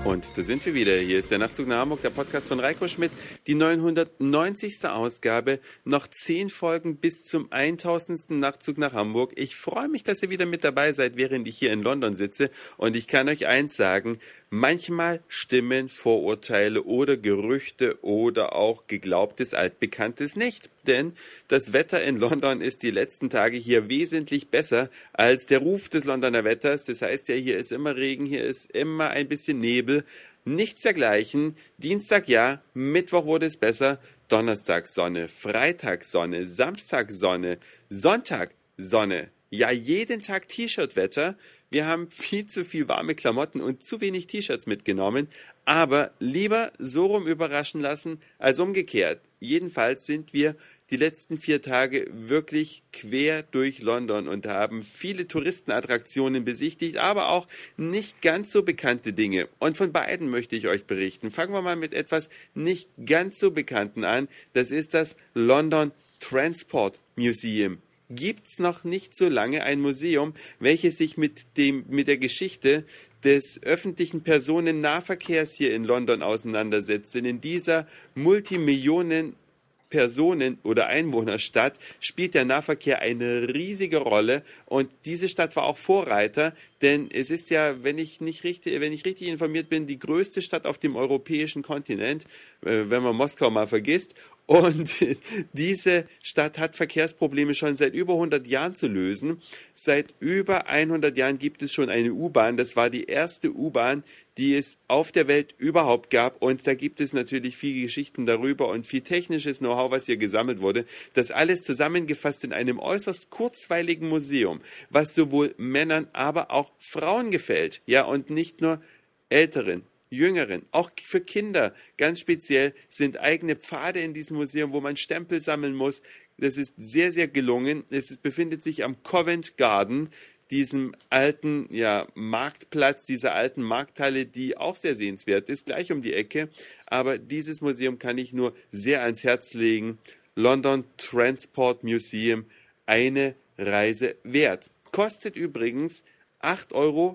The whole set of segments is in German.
Und da sind wir wieder. Hier ist der Nachtzug nach Hamburg, der Podcast von Reiko Schmidt. Die 990. Ausgabe. Noch 10 Folgen bis zum 1000. Nachtzug nach Hamburg. Ich freue mich, dass ihr wieder mit dabei seid, während ich hier in London sitze. Und ich kann euch eins sagen, manchmal stimmen Vorurteile oder Gerüchte oder auch geglaubtes Altbekanntes nicht. Denn das Wetter in London ist die letzten Tage hier wesentlich besser als der Ruf des Londoner Wetters. Das heißt ja, hier ist immer Regen, hier ist immer ein bisschen Nebel. Nichts dergleichen. Dienstag ja, Mittwoch wurde es besser. Donnerstag Sonne, Freitag Sonne, Samstag Sonne, Sonntag Sonne. Ja, jeden Tag T-Shirt-Wetter. Wir haben viel zu viel warme Klamotten und zu wenig T-Shirts mitgenommen. Aber lieber so rum überraschen lassen als umgekehrt. Jedenfalls sind wir die letzten 4 Tage wirklich quer durch London und haben viele Touristenattraktionen besichtigt, aber auch nicht ganz so bekannte Dinge. Und von beiden möchte ich euch berichten. Fangen wir mal mit etwas nicht ganz so Bekannten an. Das ist das London Transport Museum. Gibt's noch nicht so lange ein Museum, welches sich mit der Geschichte des öffentlichen Personennahverkehrs hier in London auseinandersetzt. Denn in dieser Multimillionen Personen- oder Einwohnerstadt spielt der Nahverkehr eine riesige Rolle und diese Stadt war auch Vorreiter, denn es ist ja, wenn ich richtig informiert bin, die größte Stadt auf dem europäischen Kontinent, wenn man Moskau mal vergisst. Und diese Stadt hat Verkehrsprobleme schon seit über 100 Jahren zu lösen. Seit über 100 Jahren gibt es schon eine U-Bahn. Das war die erste U-Bahn, die es auf der Welt überhaupt gab. Und da gibt es natürlich viele Geschichten darüber und viel technisches Know-how, was hier gesammelt wurde. Das alles zusammengefasst in einem äußerst kurzweiligen Museum, was sowohl Männern, aber auch Frauen gefällt. Ja, und nicht nur Älteren. Jüngeren, auch für Kinder ganz speziell sind eigene Pfade in diesem Museum, wo man Stempel sammeln muss. Das ist sehr, sehr gelungen. Es befindet sich am Covent Garden, diesem alten Marktplatz, dieser alten Markthalle, die auch sehr sehenswert ist, gleich um die Ecke. Aber dieses Museum kann ich nur sehr ans Herz legen. London Transport Museum, eine Reise wert. Kostet übrigens 8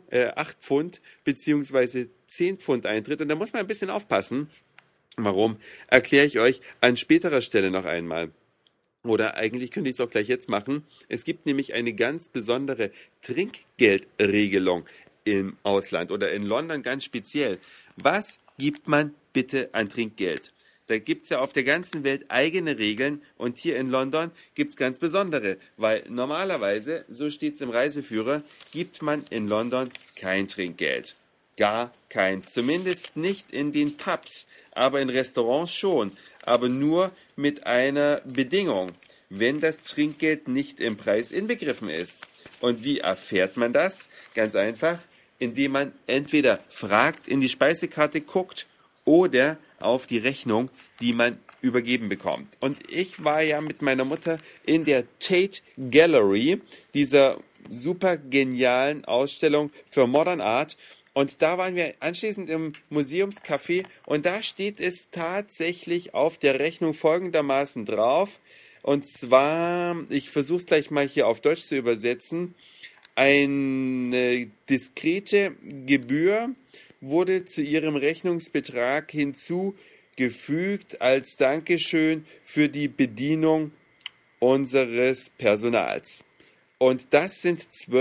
Pfund beziehungsweise 10 Pfund Eintritt. Und da muss man ein bisschen aufpassen. Warum? Erkläre ich euch an späterer Stelle noch einmal. Oder eigentlich könnte ich es auch gleich jetzt machen. Es gibt nämlich eine ganz besondere Trinkgeldregelung im Ausland oder in London ganz speziell. Was gibt man bitte an Trinkgeld? Da gibt's ja auf der ganzen Welt eigene Regeln und hier in London gibt's ganz besondere, weil normalerweise, so steht's im Reiseführer, gibt man in London kein Trinkgeld. Gar keins. Zumindest nicht in den Pubs, aber in Restaurants schon. Aber nur mit einer Bedingung, wenn das Trinkgeld nicht im Preis inbegriffen ist. Und wie erfährt man das? Ganz einfach, indem man entweder fragt, in die Speisekarte guckt oder auf die Rechnung, die man übergeben bekommt. Und ich war ja mit meiner Mutter in der Tate Gallery, dieser super genialen Ausstellung für Modern Art. Und da waren wir anschließend im Museumscafé und da steht es tatsächlich auf der Rechnung folgendermaßen drauf. Und zwar, ich versuche es gleich mal hier auf Deutsch zu übersetzen, eine diskrete Gebühr wurde zu ihrem Rechnungsbetrag hinzugefügt als Dankeschön für die Bedienung unseres Personals. Und das sind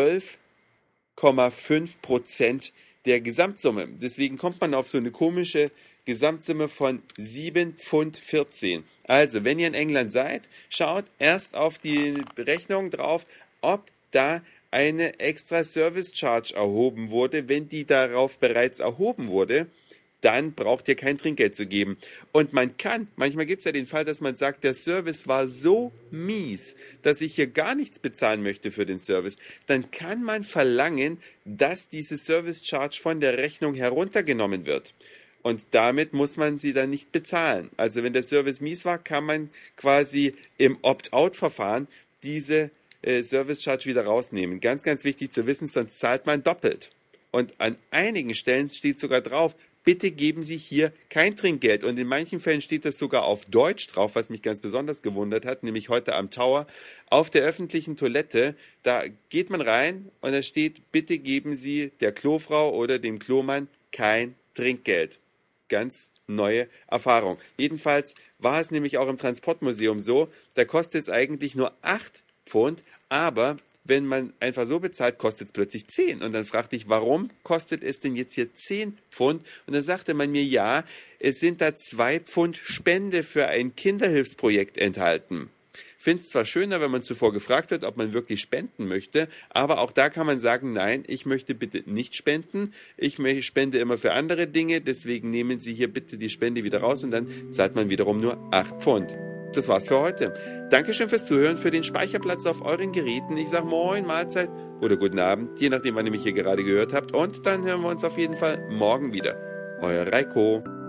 12,5% der Gesamtsumme. Deswegen kommt man auf so eine komische Gesamtsumme von 7,14 Pfund. Also, wenn ihr in England seid, schaut erst auf die Rechnung drauf, ob da eine extra Service Charge erhoben wurde. Wenn die darauf bereits erhoben wurde, dann braucht ihr kein Trinkgeld zu geben. Und manchmal gibt es ja den Fall, dass man sagt, der Service war so mies, dass ich hier gar nichts bezahlen möchte für den Service. Dann kann man verlangen, dass diese Service Charge von der Rechnung heruntergenommen wird. Und damit muss man sie dann nicht bezahlen. Also wenn der Service mies war, kann man quasi im Opt-out-Verfahren diese Service Charge wieder rausnehmen. Ganz, ganz wichtig zu wissen, sonst zahlt man doppelt. Und an einigen Stellen steht sogar drauf, bitte geben Sie hier kein Trinkgeld. Und in manchen Fällen steht das sogar auf Deutsch drauf, was mich ganz besonders gewundert hat, nämlich heute am Tower. Auf der öffentlichen Toilette, da geht man rein und da steht, bitte geben Sie der Klofrau oder dem Klomann kein Trinkgeld. Ganz neue Erfahrung. Jedenfalls war es nämlich auch im Transportmuseum so, da kostet es eigentlich nur 8 Pfund, aber wenn man einfach so bezahlt, kostet es plötzlich 10. Und dann fragte ich, warum kostet es denn jetzt hier 10 Pfund? Und dann sagte man mir, ja, es sind da 2 Pfund Spende für ein Kinderhilfsprojekt enthalten. Ich finde es zwar schöner, wenn man zuvor gefragt wird, ob man wirklich spenden möchte, aber auch da kann man sagen, nein, ich möchte bitte nicht spenden. Ich spende immer für andere Dinge, deswegen nehmen Sie hier bitte die Spende wieder raus und dann zahlt man wiederum nur 8 Pfund. Das war's für heute. Dankeschön fürs Zuhören, für den Speicherplatz auf euren Geräten. Ich sag Moin, Mahlzeit oder guten Abend, je nachdem, wann ihr mich hier gerade gehört habt. Und dann hören wir uns auf jeden Fall morgen wieder. Euer Reiko.